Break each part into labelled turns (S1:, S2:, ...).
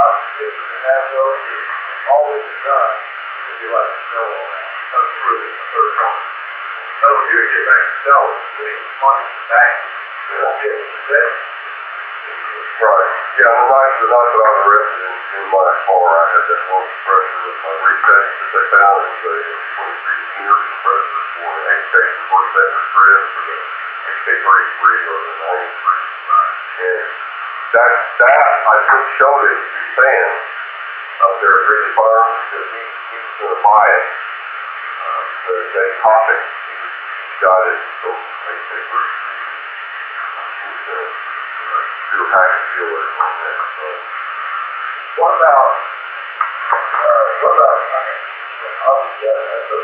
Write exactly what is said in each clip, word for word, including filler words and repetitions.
S1: not consistent in that though, is all this is done, it'd be like a snow all that. That's true, it's a third one. So you get back to sell it, we need money back. We won't get it today.
S2: Right. Yeah, the night, the night that I was arrested in, in my car, I had that one compressor with my reset that they found. It was a twenty-three junior compressor for an eight section first sector thread for the H K thirty-three or the ninety-three. And that, that, I just showed it to Sam up there at Ridley Farms because he, he was going to buy it. Uh, the, the topic, he, he got it from H K thirty-three. He was going to do a package deal with it on that. So.
S1: What about, uh, what about, I mean, obviously that, that's a,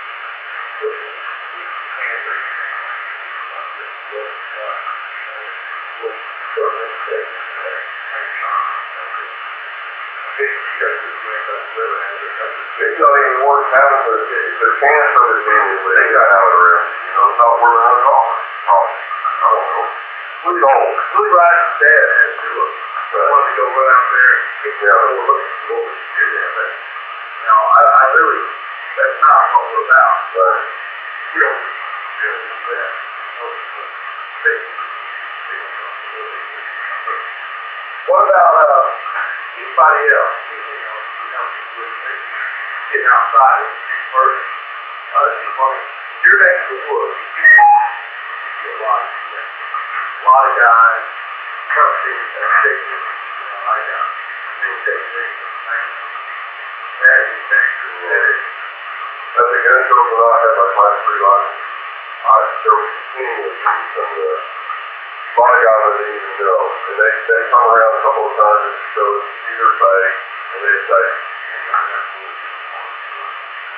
S2: it's not even worth having the, if their cancer is anyway, they got out of the rest. You know, it's not worth another dollar. Probably. I don't know.
S1: Willie, Willie Rice's dad had two of them. I wanted to go run out there and pick the other one, look at what we should do there. But, you know, I, I really, that's not what we're about.
S2: But,
S1: you don't, you don't do that. What about, uh, anybody else? You know, you know, getting outside of the first, uh, you're next to the woods. You see a lot of that. A lot of guys, companies that take it, you know, like that. They take things from things. That is Texas. That is.
S2: as a gun show, when I had my class three license, I, there was continually some, uh, a lot of guys I didn't even know. And they, they come around a couple of times and show us either say, and they say,